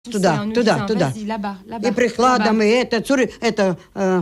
Туда. Vas-y, là-bas. И прикладом, и это,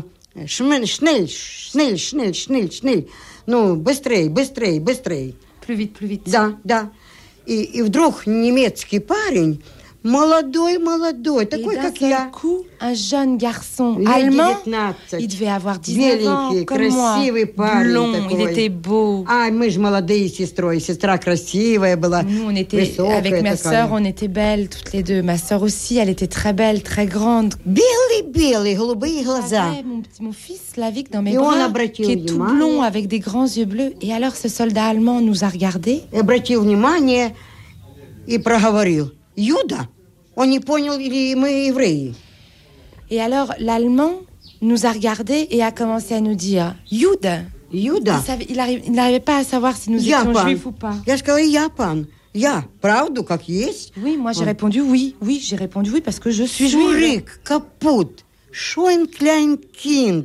шнель. Ну, быстрей. Plus vite. Да. И вдруг немецкий парень, молодой, такой, как я. Coup, un jeune garçon allemand, 19. il devait avoir 19 ans, comme moi. Красивый парень Blond, такой. il était beau. Мы же молодые с сестрой. Сестра красивая была, Nous, on était, высокая avec ma такая. sœur, on était belles toutes les deux. Ma sœur aussi, elle était très belle, très grande. Белый, голубые глаза. J'avais mon fils Slavik dans mes Et on bras, обратил qui est tout внимание. blond avec des grands yeux bleus. Et alors, ce soldat allemand nous a regardés. И обратил внимание и проговорил. Юда? Он не понял, или мы евреи? Et alors, l'allemand nous a regardés et a commencé à nous dire « Jude ». Юда? Il n'arrivait pas à savoir si nous étions juifs ou pas. Я сказала, Япан. Правду, как есть. Oui, moi j'ai répondu oui. Oui, j'ai répondu oui parce que je suis juive. Zurück, kaputt. Schon klein Kind.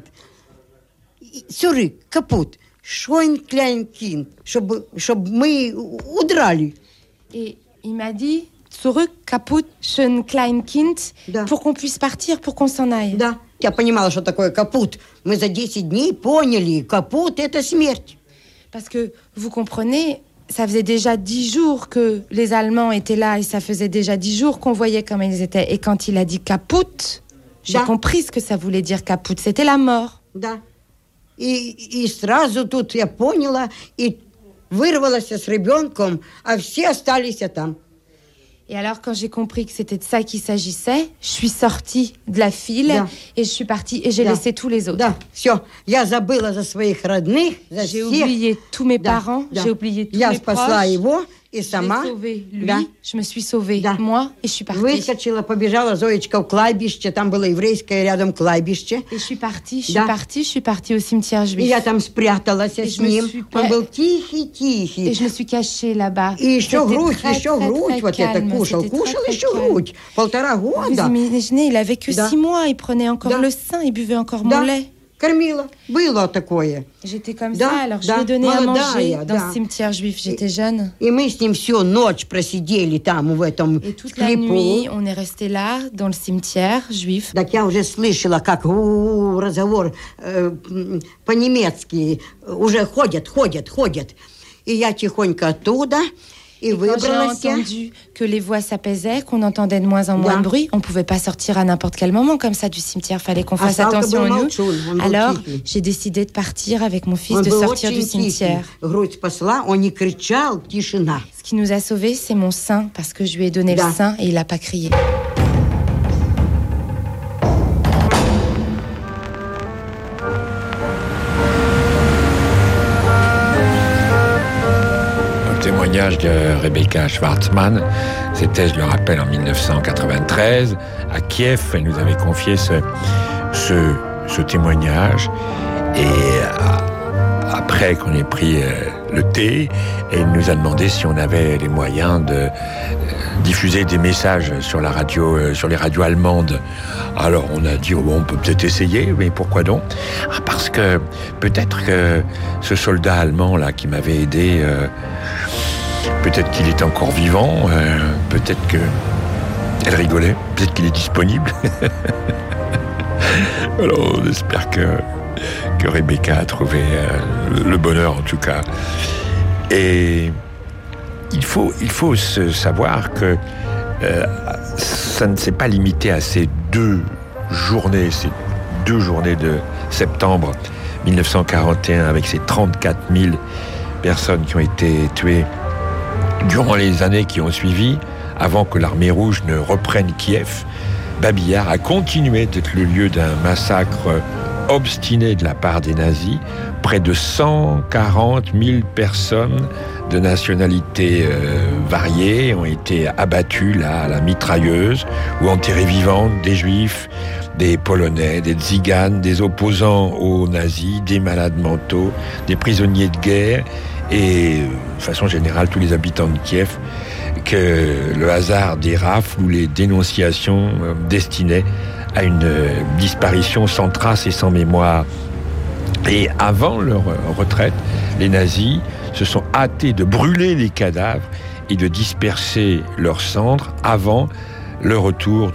Zurück, kaputt. Schon klein Kind. Чтобы мы удрали. Et il m'a dit zurück, kaputt, schön klein Kind, Да. pour qu'on puisse partir, pour qu'on s'en aille. Да. Я понимала, что такое капут. Мы за 10 дней поняли, капут – это смерть. Parce que, vous comprenez, ça faisait déjà 10 jours que les Allemands étaient là et ça faisait déjà 10 jours qu'on voyait comment ils étaient. Et quand il a dit kaput, j'ai Да. compris ce que ça voulait dire kaput. C'était la mort. Да. И сразу тут я поняла, и вырвалась с ребенком, а все остались там. Et alors, quand j'ai compris que c'était de ça qu'il s'agissait, je suis sortie de la file Да. et je suis partie et j'ai Да. laissé tous les autres. Да, все. Я забыла за своих родных, за J'ai всех. oublié tous mes Да, parents, да. j'ai oublié tous Я mes спасла proches. его и Je сама l'ai sauvé, lui, Да. je me suis sauvée, Да. moi, et je suis partie. выскочила, побежала Зоечка в кладбище, там было еврейское рядом кладбище. Et je suis partie Да. au cimetière И juif. я там спряталась И с je me ним. suis Он pas- был Et тихий. je me suis cachée là-bas. И еще C'était грудь, très, еще très, грудь très вот это calme. кушал. C'était Кушал très, très еще calme. грудь. 1,5 Vous года. imaginez, il avait que Да. 6 mois, il prenait encore Да. le sein, il buvait encore mon Да, lait. кормила. Было такое. J'étais comme Да, ça, alors je да, lui ai donné à manger молодая, dans да. ce cimetière juif. J'étais jeune. И мы с ним всю ночь просидели там, в этом Et toute la nuit, склепу. on est resté là, dans le cimetière juif. Так я уже слышала, как разговор по-немецки. Уже ходят. И я тихонько оттуда и Et quand j'ai выбралась. entendu que les voix s'apaisaient, qu'on entendait de moins en moins Да. de bruit, on pouvait pas sortir à n'importe quel moment comme ça du cimetière. Fallait qu'on fasse Салка attention был à nous. молчун, он был Alors, тихий. j'ai décidé de partir avec mon fils, Он de был sortir du очень тихий. cimetière. Грудь спасла, он не кричал, тишина. Ce qui nous a sauvés, c'est mon sein, parce que je lui ai donné Да. le sein et il a pas crié. Le témoignage de Rebecca Schwartzman, c'était, je le rappelle, en 1993, à Kiev. Elle nous avait confié ce témoignage. Et après qu'on ait pris le thé, elle nous a demandé si on avait les moyens de diffuser des messages sur la radio, sur les radios allemandes. Alors on a dit, on peut peut-être essayer, mais pourquoi donc ? Parce que peut-être que ce soldat allemand là qui m'avait aidé, peut-être qu'il est encore vivant, peut-être que... Elle rigolait, peut-être qu'il est disponible. Alors on espère que Rebecca a trouvé le bonheur en tout cas. Et il faut se savoir que ça ne s'est pas limité à ces deux journées de septembre 1941 avec ces 34 000 personnes qui ont été tuées durant les années qui ont suivi, avant que l'armée rouge ne reprenne Kiev. Babi Yar a continué d'être le lieu d'un massacre obstiné de la part des nazis. Près de 140 000 personnes de nationalités variées ont été abattues là, à la mitrailleuse ou enterrées vivantes, des juifs, des polonais, des tziganes, des opposants aux nazis, des malades mentaux, des prisonniers de guerre et, de façon générale, tous les habitants de Kiev, que le hasard des rafles ou les dénonciations destinaient à une disparition sans trace et sans mémoire. Et avant leur retraite, les nazis se sont hâtés de brûler les cadavres et de disperser leurs cendres avant le retour